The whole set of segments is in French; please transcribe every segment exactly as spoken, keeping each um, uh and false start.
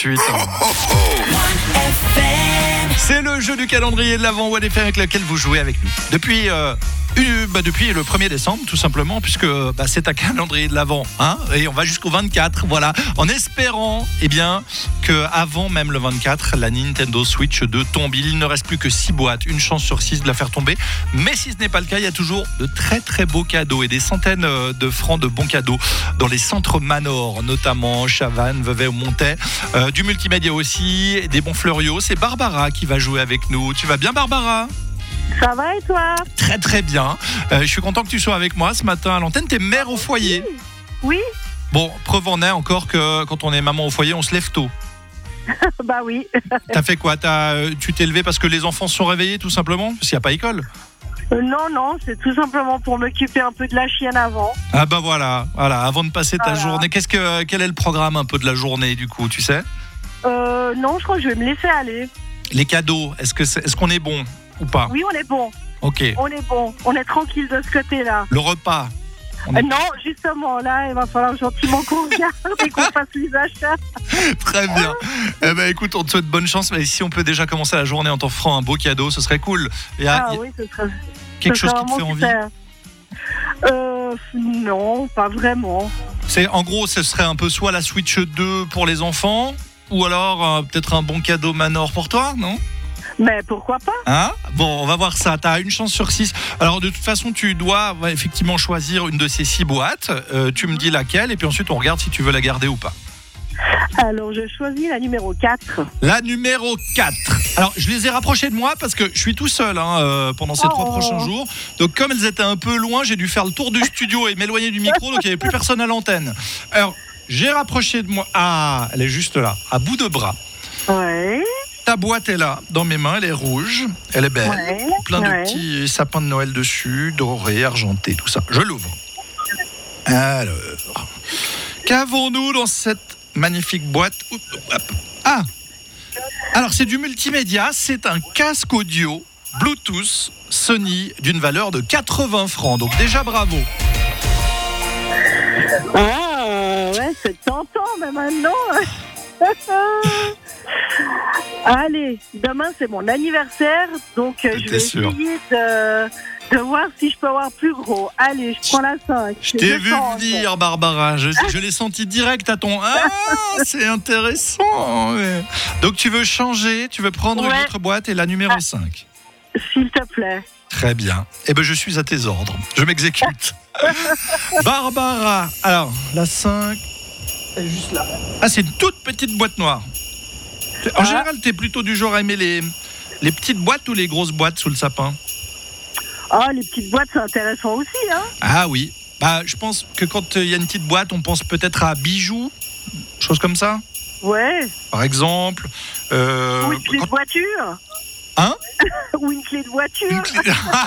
suite. C'est le jeu du calendrier de l'Avent One F M avec lequel vous jouez avec nous. Depuis... Euh Euh, bah depuis le premier décembre tout simplement, puisque bah, c'est un calendrier de l'Avent, hein, et on va jusqu'au vingt-quatre, voilà, en espérant eh bien, qu'avant même le vingt-quatre, la Nintendo Switch deux tombe. Il ne reste plus que six boîtes, une chance sur six de la faire tomber, mais si ce n'est pas le cas, il y a toujours de très très beaux cadeaux et des centaines de francs de bons cadeaux dans les centres Manor, notamment Chavannes, Vevey ou Montaix, euh, du multimédia aussi, des bons fleurios. C'est Barbara qui va jouer avec nous. Tu vas bien, Barbara ? Ça va et toi ? Très très bien. Euh, je suis content que tu sois avec moi ce matin à l'antenne. T'es mère au foyer ? Oui. Bon, preuve en est encore que quand on est maman au foyer, on se lève tôt. Bah oui. T'as fait quoi ? T'as, Tu t'es levé parce que les enfants se sont réveillés tout simplement ? Parce qu'il n'y a pas école ? euh, Non, non, c'est tout simplement pour m'occuper un peu de la chienne avant. Ah bah voilà, voilà. Avant de passer ta Voilà. journée, qu'est-ce que, quel est le programme un peu de la journée du coup, tu sais ? euh, Non, je crois que je vais me laisser aller. Les cadeaux, est-ce, que c'est, est-ce qu'on est bon ou pas ? Oui, on est bon. Ok. On est bon. On est tranquille de ce côté-là. Le repas ? On Euh, est- non, justement, là, il va falloir gentiment qu'on regarde et qu'on fasse les achats. Très bien. Eh ben écoute, on te souhaite bonne chance. Mais si on peut déjà commencer la journée en t'offrant un beau cadeau, ce serait cool. Il y a, Ah il y a oui, ce serait, quelque ce chose serait qui te fait vraiment envie ? super. Euh, non, pas vraiment. C'est, en gros, ce serait un peu soit la Switch deux pour les enfants, ou alors euh, peut-être un bon cadeau Manor pour toi, non ? Mais pourquoi pas ? Hein ? Bon, on va voir ça. Tu as une chance sur six. Alors, de toute façon, tu dois ouais, effectivement choisir une de ces six boîtes. Euh, tu me dis laquelle, et puis ensuite, on regarde si tu veux la garder ou pas. Alors, je choisis la numéro quatre. La numéro quatre. Alors, je les ai rapprochées de moi parce que je suis tout seul hein, euh, pendant ces Oh. trois prochains jours. Donc, comme elles étaient un peu loin, j'ai dû faire le tour du studio et m'éloigner du micro. Donc, il n'y avait plus personne à l'antenne. Alors, j'ai rapproché de moi. Ah, elle est juste là, à bout de bras. Ouais. Ta boîte est là, dans mes mains, elle est rouge, elle est belle, Ouais, plein de ouais. petits sapins de Noël dessus, dorés, argentés, tout ça. Je l'ouvre. Alors, qu'avons-nous dans cette magnifique boîte ? Oup, hop. Ah, alors c'est du multimédia, c'est un casque audio Bluetooth Sony d'une valeur de quatre-vingts francs. Donc déjà bravo. Ah, ouais, c'est tentant, mais maintenant. Allez, demain c'est mon anniversaire, donc euh, je J'étais vais sûr. essayer de, de voir si je peux avoir plus gros. Allez, je prends la cinq. Je t'ai vu venir, Barbara. Je, je l'ai senti direct à ton. Ah, c'est intéressant. Ouais. Donc tu veux changer, tu veux prendre Ouais. une autre boîte et la numéro Ah. cinq. S'il te plaît. Très bien. Eh ben je suis à tes ordres. Je m'exécute. Barbara. Alors, la cinq. Elle est juste là. Ah, c'est une toute petite boîte noire. En Ah. général, t'es plutôt du genre à aimer les, les petites boîtes ou les grosses boîtes sous le sapin ? Ah, les petites boîtes, c'est intéressant aussi, hein. Ah oui. Bah, je pense que quand il y a une petite boîte, on pense peut-être à bijoux, choses comme ça. Ouais. Par exemple. Euh, Ou une clé quand- de voiture. Hein ? Ou une clé de voiture. Une clé-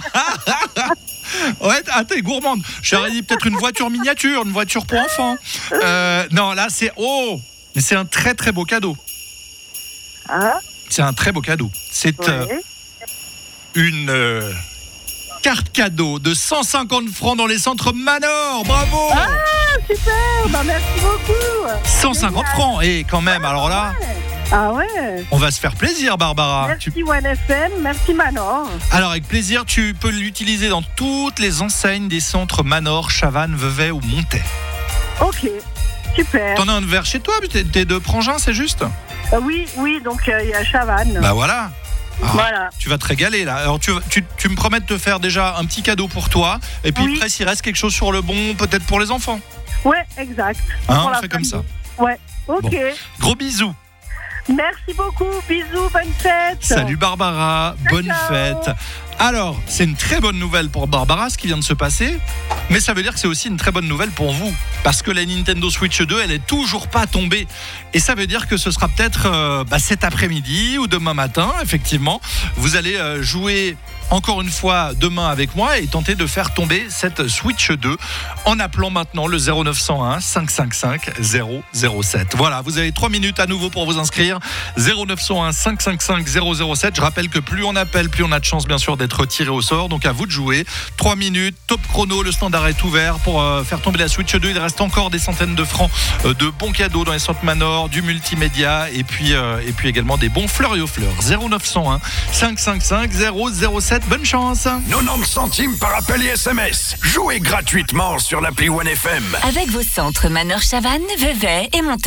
Ouais, ah, t'es gourmande. J'aurais dit peut-être une voiture miniature, une voiture pour enfants. Euh, non, là, c'est... Oh ! Mais c'est un très très beau cadeau. Hein. C'est un très beau cadeau. C'est euh, Ouais. une euh, carte cadeau de cent cinquante francs dans les centres Manor. Bravo ! Ah, super. Bah, merci beaucoup. cent cinquante francs. Et quand même, alors là, Ah ouais. on va se faire plaisir, Barbara. Merci Tu- One F M, merci Manor. Alors, avec plaisir, tu peux l'utiliser dans toutes les enseignes des centres Manor, Chavannes, Vevey ou Montaix. Ok, super. T'en as un verre chez toi, t'es t'es de Prangin, c'est juste ? Euh, oui, oui, donc euh, il y a Chavannes. Bah voilà. Ah, Voilà. tu vas te régaler là. Alors tu, tu, tu me promets de te faire déjà un petit cadeau pour toi. Et puis Oui. après, s'il reste quelque chose sur le bon, peut-être pour les enfants. Ouais, exact. Hein, Pour on la fait comme ça. famille. Ouais, ok. Bon. Gros bisous. Merci beaucoup, bisous, bonne fête. Salut Barbara, bonne Ciao. fête. Alors, c'est une très bonne nouvelle pour Barbara, ce qui vient de se passer. Mais ça veut dire que c'est aussi une très bonne nouvelle pour vous. Parce que la Nintendo Switch deux, elle est toujours pas tombée. Et ça veut dire que ce sera peut-être euh, bah, cet après-midi ou demain matin, effectivement. Vous allez euh, jouer encore une fois demain avec moi et tenter de faire tomber cette Switch deux en appelant maintenant le zéro neuf cent un cinq cent cinquante-cinq zéro zéro sept. Voilà, vous avez trois minutes à nouveau pour vous inscrire. zéro neuf cent un cinq cent cinquante-cinq zéro zéro sept. Je rappelle que plus on appelle, plus on a de chance bien sûr d'être d'être tiré au sort. Donc à vous de jouer. trois minutes, top chrono, le standard est ouvert pour euh, faire tomber la Switch deux. Il reste encore des centaines de francs euh, de bons cadeaux dans les centres Manor, du multimédia et puis, euh, et puis également des bons fleurs et aux fleurs. zéro neuf cent un cinq cinq cinq zéro zéro sept. Bonne chance. quatre-vingt-dix centimes par appel et S M S. Jouez gratuitement sur l'appli One F M. Avec vos centres Manor Chavannes, Vevey et Montagne.